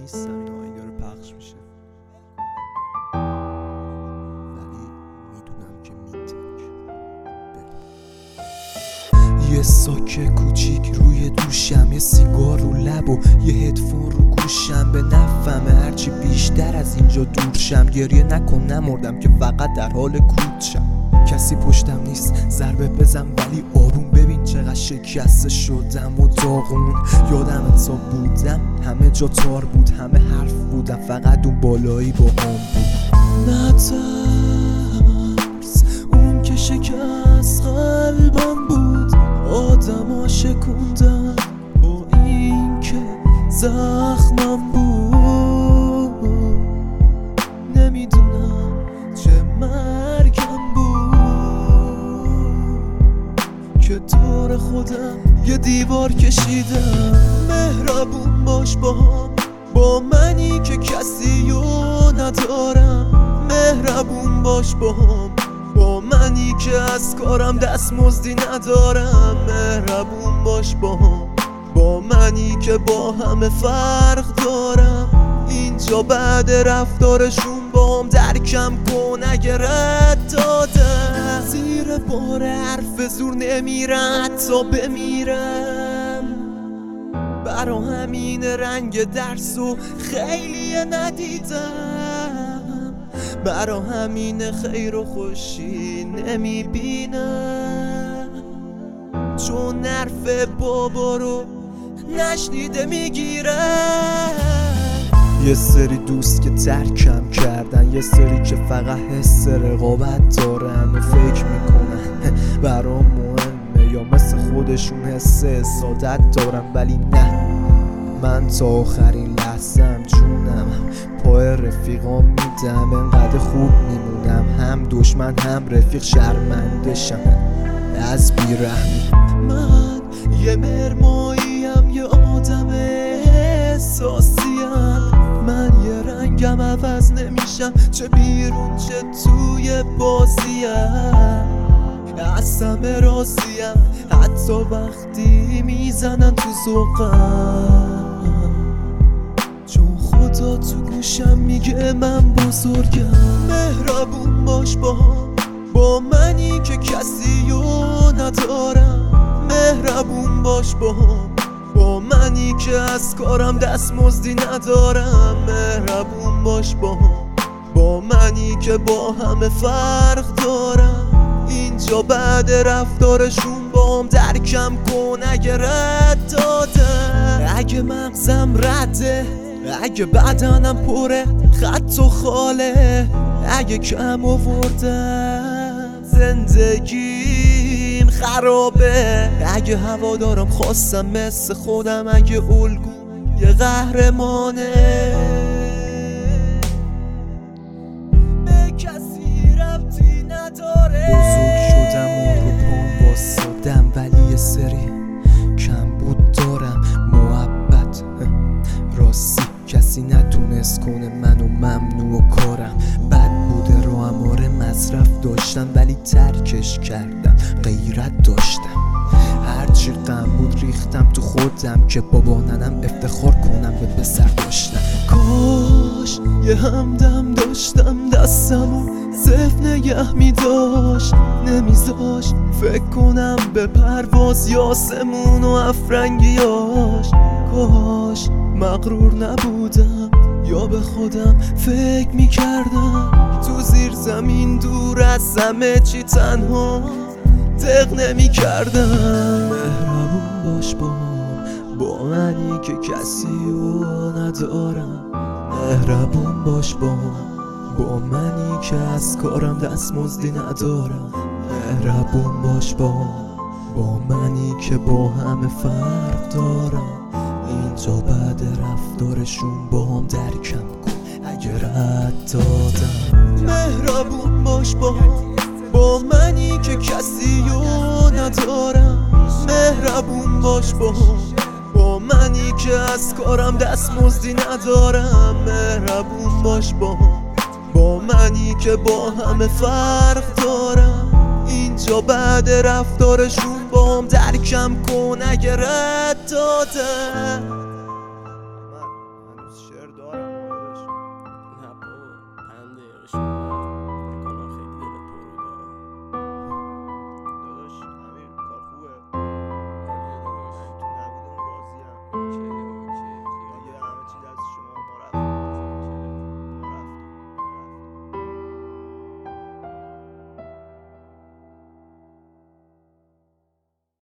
نیستم این آهنگ رو پخش میشه، ولی میدونم که میتونم. یه ساک کوچیک روی دوشم، یه سیگار رو لب و یه هدفون رو گوشم. به نفهمه هرچی بیشتر از اینجا دور شم. گریه نکن نمردم که فقط در حال کوچم. کسی پشتم نیست ضربه بزن ولی آروم. ببین چقدر شکسته شدم و داغون. یادم تا بودم همه جا تار بود، همه حرف بودم، فقط اون بالایی با هم بود. نترس اون که شکست قلبم بود. آدم ها شکوندن با این که زخمم بود. نمیدونم چه مرگم بود که دور خودم یه دیوار کشیدم. مهربون باش با منی که کسی رو ندارم. مهربون باش با منی که از کارم دستمزدی ندارم. مهربون باش با منی که با همه فرق دارم. اینجا بعد رفتارشون با هم درکم کن اگه رد دادم. زیر بار حرف زور نمیرم تا بمیرم. برا همین رنگ درسو خیلی ندیدم. برا همین خیر و خوشی نمیبینم، چون حرف بابا رو نشنیده میگیرم. یه سری دوست که ترکم کردن، یه سری که فقط حس رقابت دارن و فکر میکنن برام مهمه یا مثل خودشون حس سعادت دارن. ولی نه، من تا آخرین لحظم جونم پای رفیقام میدم. انقدر خوب میمونم هم دشمن هم رفیق شرمنده شم از بیرحمی. من یه مرماییم، یه آدم احساسیم. من یه رنگم عوض نمیشم، چه بیرون چه توی بازیم. از همه راضیم حتی وقتی میزنن تو ذوقم، چون خدا تو گوشم میگه من بزرگم. مهربون باش با منی که کسی رو ندارم. مهربون باش با منی که از کارم دستمزدی ندارم. مهربون باش با منی که با همه فرق دارم. اینجا بعد رفتارشون با هم درکم کن اگه رد دادم. اگه مغزم رده، اگه بدنم پره خط و خاله، اگه کم آوردم زندگیم خرابه. اگه هوادارم خواستم مثل خودم، اگه الگو یه قهرمانه، به کسی ربطی نداره. بزرگ شدم و رو پام باسادم، ولی یه سری کم بود دارم. محبت راستی کسی نتونست کنه منو ممنوع کارم. بد بوده رو اماره مصرف داشتم، ولی ترکش کردم. غیرت داشتم، هرچی غم بود ریختم تو خودم که بابا ننم افتخار کنم به پسر داشتم. کاش یه همدم داشتم دستمو صف نگه میداشت، نمیذاش فکر کنم به پرواز یاسمون و افرنگیاش. کاش مغرور نبودم یا به خودم فکر میکردم. تو زیر زمین دور از همه چی تنها دق نمیکردم. مهربون باش با منی که کسی رو ندارم. مهربون باش با منی که از کارم دستمزدی ندارم. مهربون باش با منی که با همه فرق دارم. اینجا بعد رفتارشون با هم درکم کن اگه رد دادم. مهربون باش با منی که کسی رو ندارم. مهربون باش با منی که از کارم دستمزدی ندارم. مهربون باش با منی که با همه فرق دارم. اینجا بعد رفتارشون با هم درکم کن اگه رد دادم.